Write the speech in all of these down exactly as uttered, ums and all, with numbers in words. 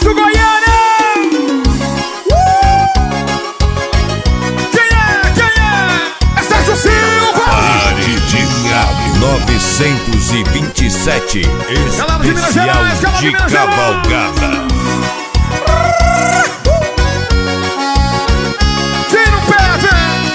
Sucesso Goiânia! Uh! Quem é? Quem é? É Sérgio Silva! Paredinha novecentos e vinte e sete, Galera de Minas Gerais, especial galera de de Minas Gerais. cavalgada. Tira o pé,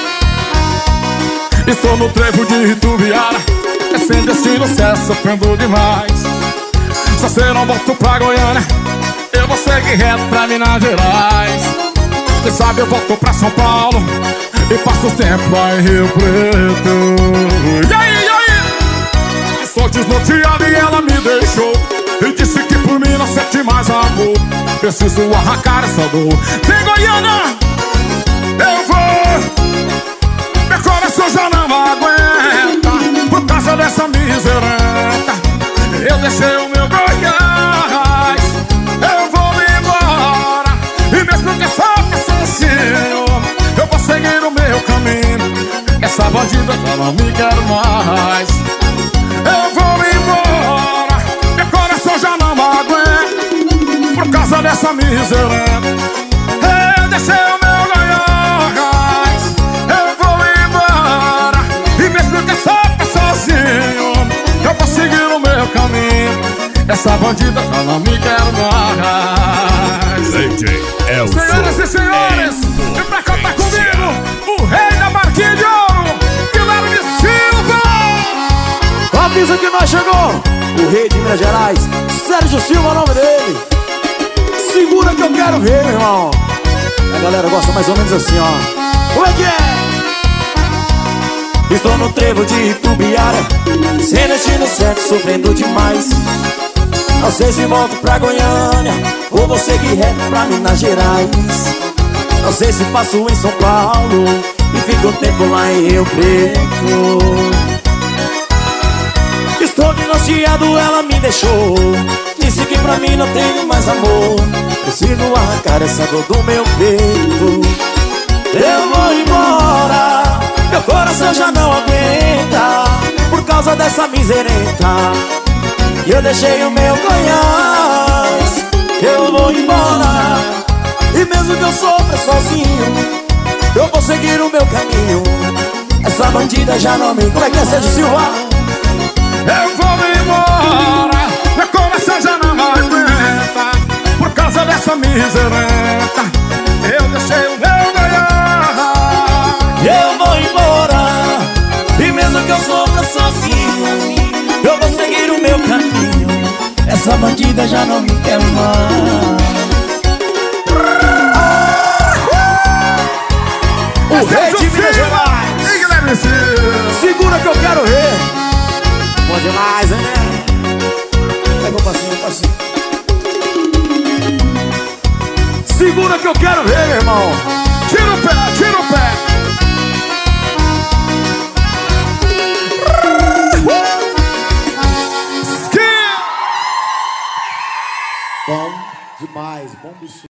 vem! Estou no trevo de Itubiara, é sem destino, cê sofrendo demais. Se você não volta pra Goiânia, eu vou seguir reto pra Minas Gerais. Quem sabe eu volto pra São Paulo e passo os tempos lá em Rio Preto. E aí, e aí? Estou desnorteado e ela me deixou e disse que por mim não sente mais amor. Preciso arrancar essa dor. Vem Goiânia, eu vou. Meu coração já não aguenta por causa dessa miserenta. Eu deixei o meu Goiás, eu vou me embora. E mesmo que só sozinho, eu vou seguir o meu caminho. Essa bandida já não me quer mais. Eu vou me embora, meu coração já não aguenta por causa dessa miserenta. Eu deixei o meu Goiás, eu vou me embora. E mesmo que só sozinho, eu vou seguir o meu caminho. Essa bandida já não me quer mais. D J Elson. Senhoras e senhores, vem pra cantar comigo o rei da Marquinhos de Ouro, Guilherme Silva. Avisa que nós chegou, o rei de Minas Gerais, Sérgio Silva é o nome dele. Segura que eu quero ver, meu irmão. A galera gosta mais ou menos assim, ó. Como é que é? Estou no trevo de Itubiara, sem destino certo, sofrendo demais. Não sei se volto pra Goiânia ou vou seguir reto pra Minas Gerais. Não sei se passo em São Paulo e fico um tempo lá em Rio Preto. Estou divorciado, ela me deixou, disse que pra mim não tenho mais amor. Preciso arrancar essa dor do meu peito. Eu vou embora, meu coração já não aguenta por causa dessa miserenta. E eu deixei o meu Goiás, eu vou embora. E mesmo que eu sofra sozinho, eu vou seguir o meu caminho. Essa bandida já não me... Como é que é, Sérgio Silva? Eu vou me embora, meu coração já não aguenta por causa dessa miserenta. Eu deixei o meu Goiás, eu vou embora. E mesmo que eu sofra sozinho, eu vou seguir o meu caminho. Essa bandida já não me quer mais. O rei de Minas Gerais, e Guilherme Silva. segura que eu quero ver. Bom demais, hein, né? Pega o passinho, o passinho. Segura que eu quero ver, meu irmão. Tira o pé, tira o pé. Bom demais, bom bicho.